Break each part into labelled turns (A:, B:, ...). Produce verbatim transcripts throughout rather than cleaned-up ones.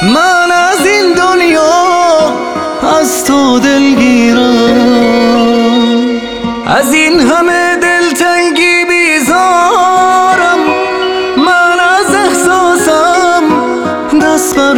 A: من از این دنیا از تو دلگیرم، از این همه دلتنگی بیزارم. من از احساسم دست بر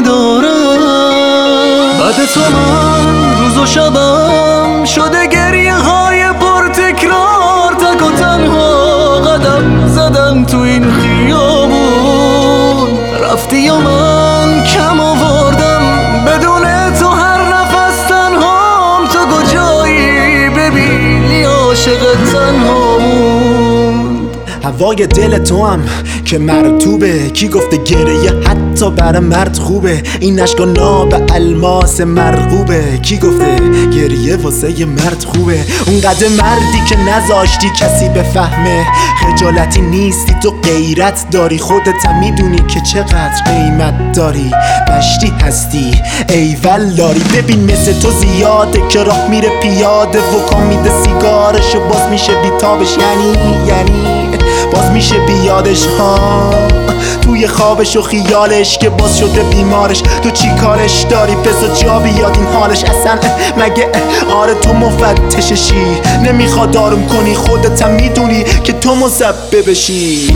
A: میدارم. بعد تو من روز و شبم شده گریه های پرتکرار. تک و تنها قدم زدم تو این خیابون. رفتی و من کم آوردم بدون تو هر نفس تنهام. تو کجایی ببینی عاشق تنها موند.
B: هوای دل تو هم که مرطوبه، کی گفته گریه حتی برای مرد خوبه؟ این اشکا ناب الماس مرغوبه، کی گفته گریه واسه یه مرد خوبه؟ اونقدر مردی که نذاشتی کسی بفهمه، خجالتی نیستی تو غیرت داری، خودت هم میدونی که چقدر قیمت داری. مشتی هستی ایول داری، ببین مثل تو زیاده که راه میره پیاده و کام میده سیگارش و باز میشه بیتابش. یعنی یعنی باز میشه بیادش ها توی خوابش و خیالش که باز شده بیمارش. تو چی کارش داری بذار جا بیاد این حالش؟ اصلا مگه آره تو مفتششی؟ نمیخواد آروم کنی، خودت هم میدونی که تو مسببشی.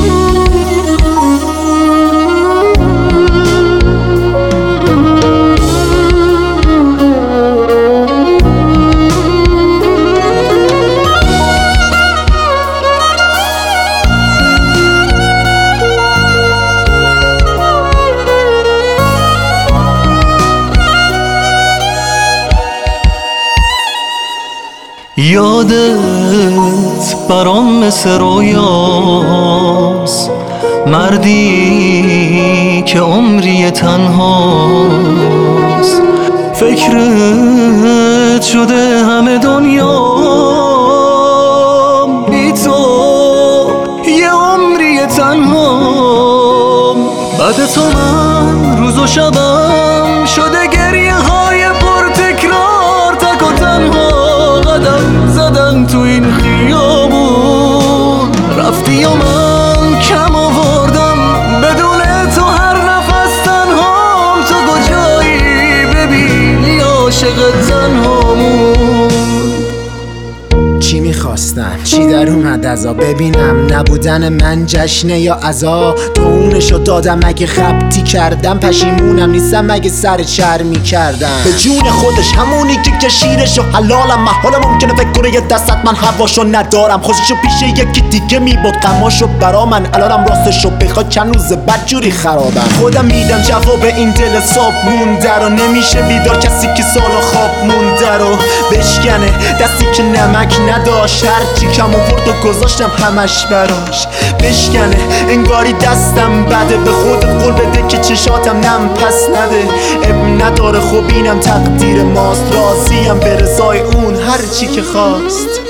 A: یادت برام مثل رویاست، مردی که عمری تنهاست. فکرت شده همه دنیا، بی تو یه عمری تنها. بعد تو من روز و شبم شده گریه های پرتکرار. تک و تنها قدم زدم تو این خیابون. رفتی و من کم آوردم بدون تو هر نفس تنهام. تو کجایی ببینی عاشق تنها موند.
B: چی میخواستم؟ چی در اومد ازا؟ ببینم نبودن من جشنه یا عزا؟ تو اونشو دادم اگه خبتی کردم، پشیمونم نیستم اگه سر چرمی کردم. به جون خودش همونی که کشیرشو حلالم، محاله ممکنه فکر کنه یه دستت من هواشو ندارم. خوششو پیش یکی دیگه میبود غماشو برا من، الانم راستشو بخواد چند روز بدجوری خرابم. خودم میدم جواب این دل صاحب مونده رو، نمیشه بیدار کسی که سالا خواب مونده رو بشکنه. دستی که نمک نداشت هرچی کم آورد و گذاشتم همش براش بشکنه. انگاری دستم بده، به خودت قول بده که چشاتم نم پس نده. اب نداره خب اینم تقدیر ماست، راضیم به رضای اون هرچی که خواست.